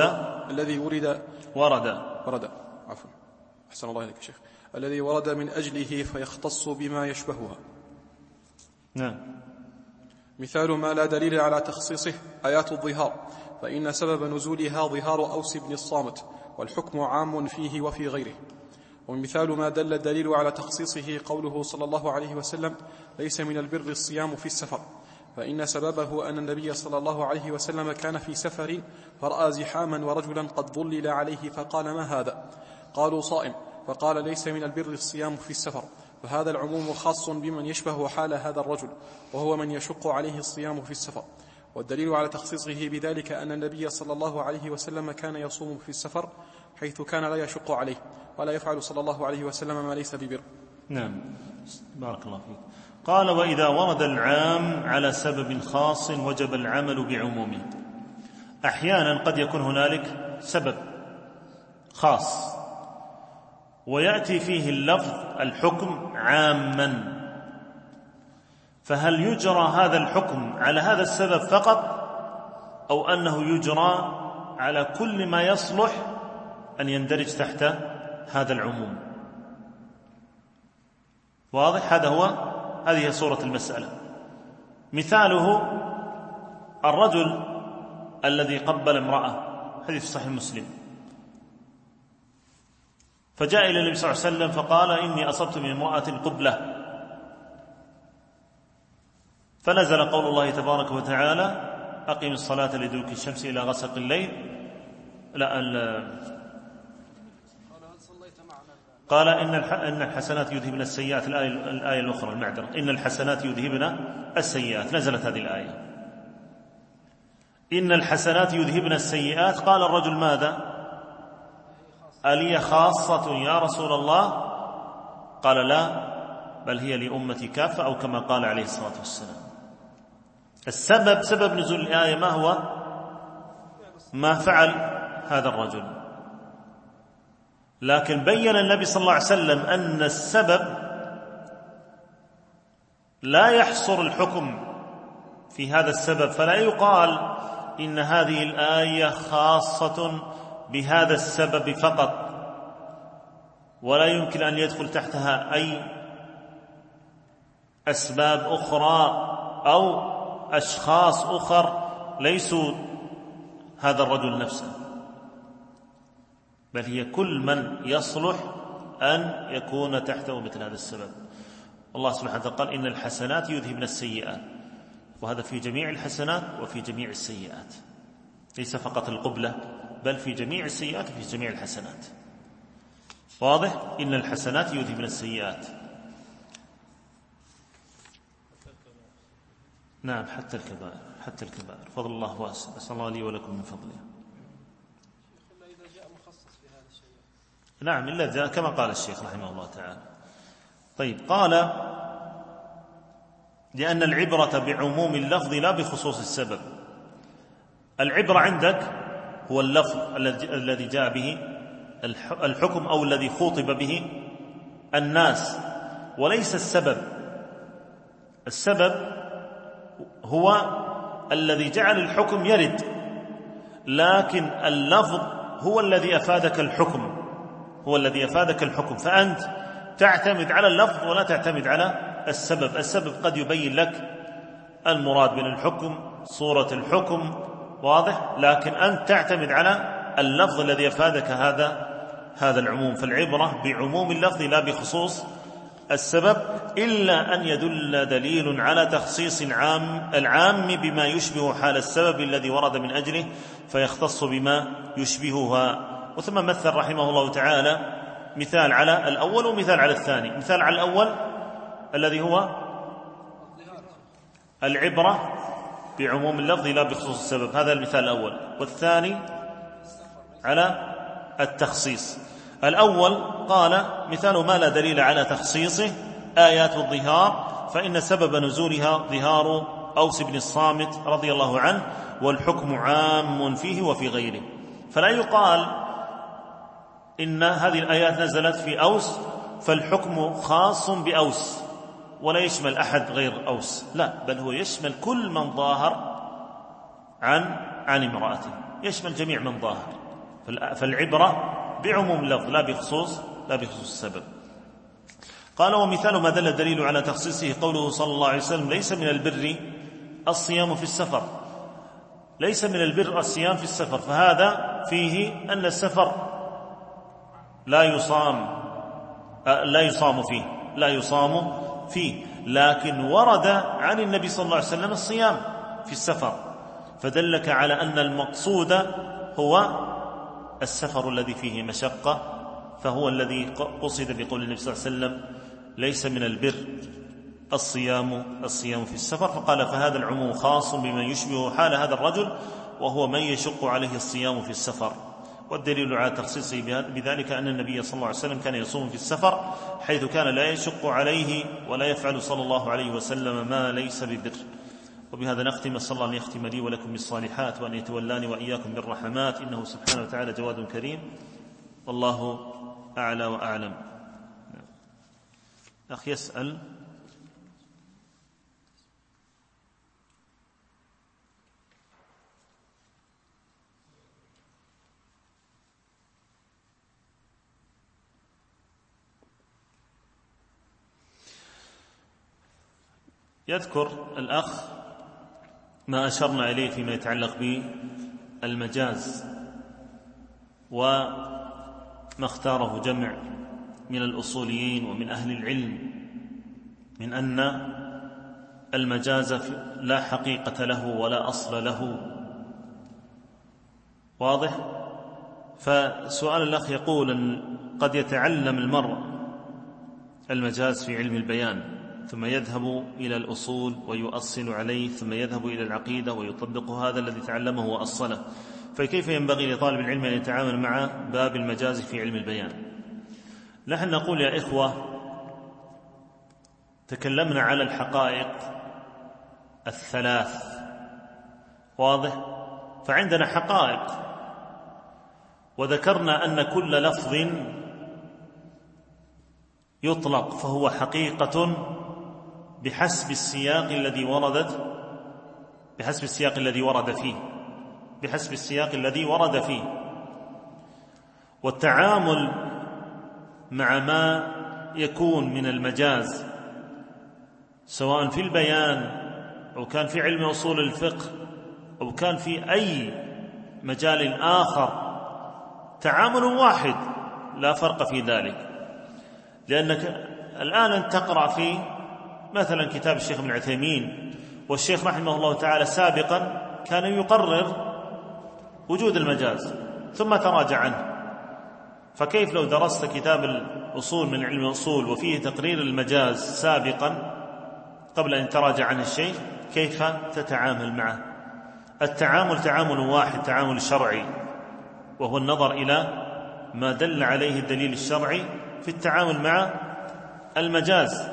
أحسن الله إليك شيخ. الذي ورد من أجله فيختص بما يشبهها. نعم. مثال ما لا دليل على تخصيصه آيات الظهار، فإن سبب نزولها ظهار أوس بن الصامت، والحكم عام فيه وفي غيره. ومثال ما دل الدليل على تخصيصه قوله صلى الله عليه وسلم ليس من البر الصيام في السفر، فإن سببه أن النبي صلى الله عليه وسلم كان في سفر فرأى زحاما ورجلا قد ظلل عليه فقال ما هذا؟ قالوا صائم، فقال ليس من البر الصيام في السفر. فهذا العموم خاص بمن يشبه حال هذا الرجل، وهو من يشق عليه الصيام في السفر. والدليل على تخصيصه بذلك أن النبي صلى الله عليه وسلم كان يصوم في السفر حيث كان لا يشق عليه، ولا يفعل صلى الله عليه وسلم ما ليس ببر. نعم. بارك الله فيك. قال وإذا ورد العام على سبب خاص وجب العمل بعمومه. أحيانا قد يكون هنالك سبب خاص ويأتي فيه اللفظ الحكم عاما، فهل يجرى هذا الحكم على هذا السبب فقط أو أنه يجرى على كل ما يصلح أن يندرج تحت هذا العموم؟ واضح؟ هذه صورة المسألة. مثاله الرجل الذي قبل امرأة، حديث صحيح مسلم، فجاء إلى النبي صلى الله عليه وسلم فقال إني أصبت من امرأة قبلة، فنزل قول الله تبارك وتعالى أقم الصلاة لدلوك الشمس إلى غسق الليل. قال إن الحسنات يذهبن السيئات، الآية الأخرى المعذرة، إن الحسنات يذهبن السيئات، نزلت هذه الآية. إن الحسنات يذهبن السيئات. قال الرجل: ماذا؟ ألي خاصة يا رسول الله؟ قال: لا، بل هي لأمتي كافة، أو كما قال عليه الصلاة والسلام. سبب نزول الآية ما هو؟ ما فعل هذا الرجل. لكن بين النبي صلى الله عليه وسلم أن السبب لا يحصر الحكم في هذا السبب، فلا يقال إن هذه الآية خاصة بهذا السبب فقط، ولا يمكن أن يدخل تحتها أي أسباب أخرى أو أشخاص أخر ليسوا هذا الرجل نفسه، بل هي كل من يصلح أن يكون تحته مثل هذا السبب. الله سبحانه وتعالى قال: إن الحسنات يذهبن السيئات، وهذا في جميع الحسنات وفي جميع السيئات، ليس فقط القبلة، بل في جميع السيئات وفي جميع الحسنات. واضح؟ إن الحسنات يذهبن السيئات. نعم، حتى الكبائر. فضل الله واسع، أسأل الله لي ولكم من فضله. نعم، إلا جاء كما قال الشيخ رحمه الله تعالى. طيب، قال: لأن العبرة بعموم اللفظ لا بخصوص السبب. العبرة عندك هو اللفظ الذي جاء به الحكم أو الذي خوطب به الناس، وليس السبب. السبب هو الذي جعل الحكم يرد، لكن اللفظ هو الذي أفادك الحكم، فأنت تعتمد على اللفظ ولا تعتمد على السبب. السبب قد يبين لك المراد من الحكم، صورة الحكم، واضح، لكن أنت تعتمد على اللفظ الذي أفادك هذا العموم. فالعبرة بعموم اللفظ لا بخصوص السبب، إلا أن يدل دليل على تخصيص العام بما يشبه حال السبب الذي ورد من أجله فيختص بما يشبهها. وثم مثل رحمه الله تعالى مثال على الأول ومثال على الثاني. مثال على الأول الذي هو العبرة بعموم اللفظ لا بخصوص السبب، هذا المثال الأول. والثاني على التخصيص. الأول قال: مثال ما لا دليل على تخصيصه آيات الظهار، فإن سبب نزولها ظهار أوس بن الصامت رضي الله عنه، والحكم عام فيه وفي غيره. فلا يقال إن هذه الآيات نزلت في أوس فالحكم خاص بأوس ولا يشمل أحد غير أوس، لا، بل هو يشمل كل من ظاهر عن امرأته، يشمل جميع من ظاهر. فالعبرة بعموم اللفظ لا بخصوص السبب. قال: ومثال ما دل الدليل على تخصيصه قوله صلى الله عليه وسلم: ليس من البر الصيام في السفر. ليس من البر الصيام في السفر، فهذا فيه أن السفر لا يصام فيه، لكن ورد عن النبي صلى الله عليه وسلم الصيام في السفر، فدلك على أن المقصود هو السفر الذي فيه مشقة، فهو الذي قصد بقول النبي صلى الله عليه وسلم: ليس من البر الصيام في السفر. فقال: فهذا العموم خاص بمن يشبه حال هذا الرجل، وهو من يشق عليه الصيام في السفر. والدليل على تخصيصه بذلك أن النبي صلى الله عليه وسلم كان يصوم في السفر، حيث كان لا يشق عليه ولا يفعل صلى الله عليه وسلم ما ليس ببر. وبهذا نختم. أسأل الله أن يختم لي ولكم بالصالحات، وأن يتولاني وإياكم بالرحمات، إنه سبحانه وتعالى جواد كريم، والله أعلى وأعلم. أخي يسأل: يذكر الأخ ما أشرنا إليه فيما يتعلق بالمجاز، وما اختاره جمع من الأصوليين ومن أهل العلم من أن المجاز لا حقيقة له ولا أصل له. واضح؟ فسؤال الأخ يقول: قد يتعلم المرء المجاز في علم البيان ثم يذهب إلى الأصول ويؤصل عليه، ثم يذهب إلى العقيدة ويطبق هذا الذي تعلمه وأصله. فكيف ينبغي لطالب العلم أن يتعامل مع باب المجاز في علم البيان؟ نحن نقول يا إخوة، تكلمنا على الحقائق الثلاث، واضح؟ فعندنا حقائق، وذكرنا أن كل لفظ يطلق فهو حقيقة بحسب السياق الذي ورد فيه، والتعامل مع ما يكون من المجاز سواء في البيان أو كان في علم أصول الفقه أو كان في أي مجال آخر تعامل واحد لا فرق في ذلك. لأنك الآن أنت تقرأ في مثلا كتاب الشيخ ابن عثيمين، والشيخ رحمه الله تعالى سابقا كان يقرر وجود المجاز ثم تراجع عنه، فكيف لو درست كتاب الأصول من علم الأصول وفيه تقرير المجاز سابقا قبل أن تراجع عنه الشيخ، كيف تتعامل معه؟ التعامل تعامل واحد، تعامل شرعي، وهو النظر إلى ما دل عليه الدليل الشرعي في التعامل مع المجاز.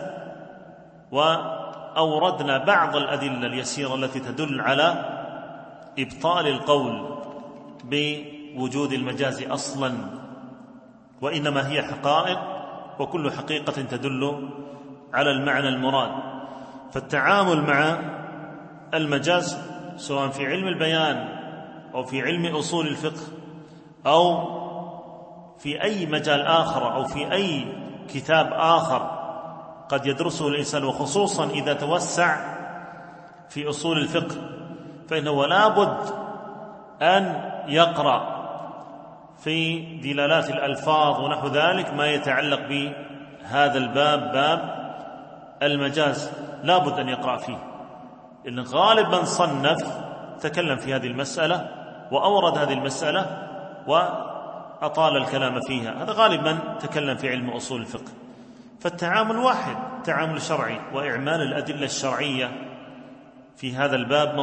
وأوردنا بعض الأدلة اليسيرة التي تدل على إبطال القول بوجود المجاز أصلا، وإنما هي حقائق، وكل حقيقة تدل على المعنى المراد. فالتعامل مع المجاز سواء في علم البيان أو في علم أصول الفقه أو في أي مجال آخر أو في أي كتاب آخر قد يدرسه الإنسان، وخصوصا إذا توسع في أصول الفقه، فإنه لا بد أن يقرأ في دلالات الألفاظ ونحو ذلك ما يتعلق بهذا الباب، باب المجاز، لا بد أن يقرأ فيه، إن غالب من صنف تكلم في هذه المسألة وأورد هذه المسألة وأطال الكلام فيها، هذا غالب من تكلم في علم أصول الفقه. فالتعامل واحد، تعامل شرعي، وإعمال الأدلة الشرعية في هذا الباب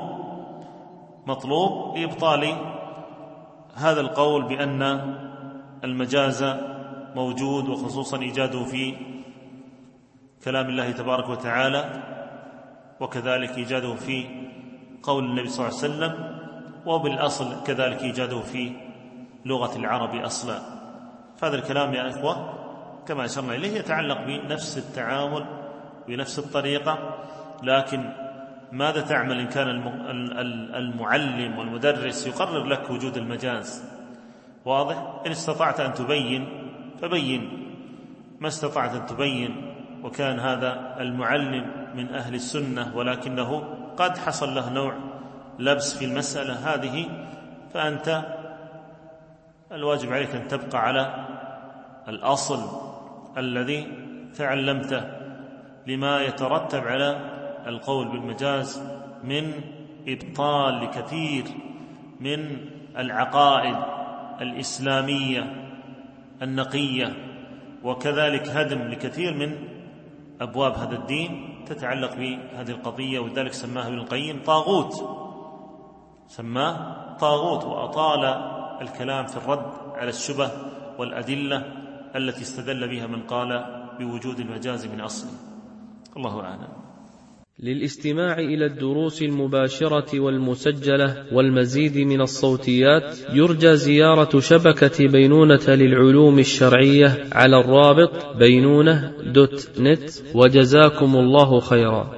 مطلوب لإبطال هذا القول بأن المجاز موجود، وخصوصا إيجاده في كلام الله تبارك وتعالى، وكذلك إيجاده في قول النبي صلى الله عليه وسلم، وبالأصل كذلك إيجاده في لغة العرب أصلا. فهذا الكلام يا إخوة كما أشرنا إليه يتعلق بنفس التعامل بنفس الطريقة، لكن ماذا تعمل إن كان المعلم والمدرس يقرر لك وجود المجاز؟ واضح؟ إن استطعت أن تبين فبين، ما استطعت أن تبين وكان هذا المعلم من أهل السنة ولكنه قد حصل له نوع لبس في المسألة هذه، فأنت الواجب عليك أن تبقى على الأصل الذي تعلمته، لما يترتب على القول بالمجاز من إبطال لكثير من العقائد الإسلامية النقية، وكذلك هدم لكثير من أبواب هذا الدين تتعلق بهذه القضية. ولذلك سماها ابن القيم طاغوت، وأطال الكلام في الرد على الشبه والأدلة التي استدل بها من قال بوجود المجاز من أصله. الله أعلم. للاستماع إلى الدروس المباشرة والمسجلة والمزيد من الصوتيات يرجى زيارة شبكة بينونة للعلوم الشرعية على الرابط بينونة.net، وجزاكم الله خيرا.